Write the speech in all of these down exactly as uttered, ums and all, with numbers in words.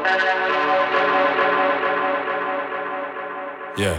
Yeah.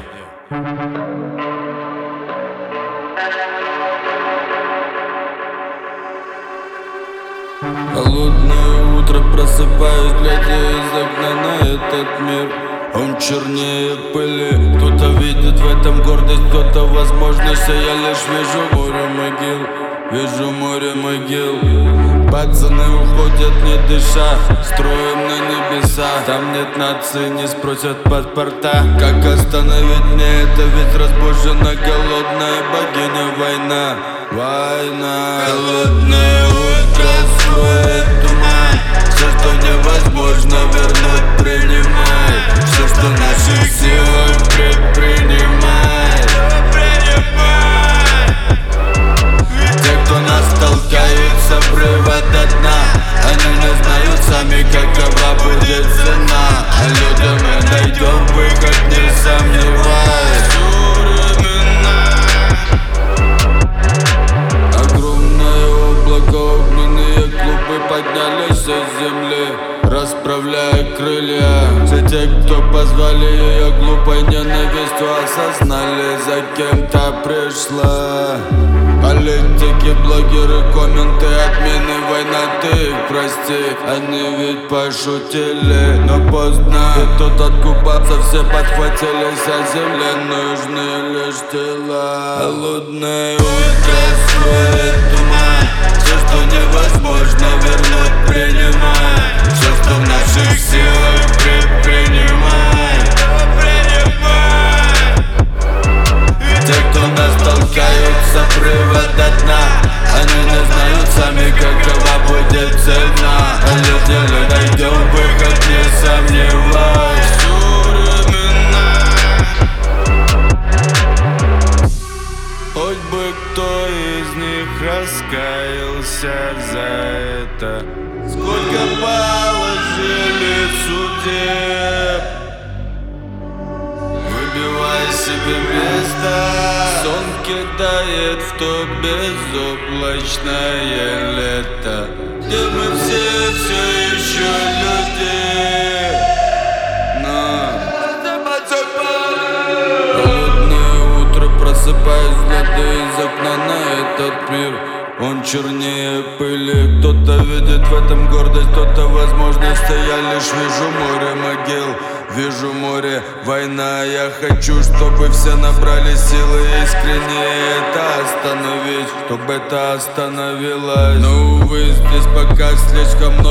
Холодное утро, просыпаюсь, глядя из окна на этот мир. Он чернее пыли, кто-то видит в этом гордость, кто-то возможность, а я лишь вижу море могил, вижу море могил. Пацаны уходят не дыша, строим на небеса. Там нет нации, не спросят паспорта. Как остановить мне это, ведь разбужена голодная богиня война. Война. Холодное утро строит туман. Все, что невозможно вернуть, принимай. Все, что в наших силах, предпринимай. Те, кто нас толкают с обрыва до дна, они не знают сами, какова будет цена. А людям мы найдем выход, не сомневаясь. Огромное облако, огненные клубы поднялись из земли, расправляя крылья. Все те, кто позвали ее глупой ненавистью, осознали, за кем-то пришла. Политики, блогеры, комменты, отмены, война, ты их прости. Они ведь пошутили, но поздно. И тут откупаться все подхватились, а земле нужны лишь тела. Холодное утро строит туман. Все, что невозможно вернуть, принимай. Все, что в наших силах, предпринимай. Те, кто нас толкают с обрыва до дна, они не знают сами, какова будет цена. А люди найдем выход, не сомневаясь. Хоть бы кто из них раскаялся за это. Сколько положили судеб, выбивай себе место. Сон кидает в то безоблачное лето, где мы все все еще люди. Но холодное утро, просыпаюсь, глядя из окна на этот мир. Он чернее пыли, кто-то видит в этом гордость, кто-то возможность, а я лишь вижу море могил, вижу море война. Я хочу, чтобы все набрали силы искренне это остановить, чтобы это остановилось. Но увы, здесь пока слишком много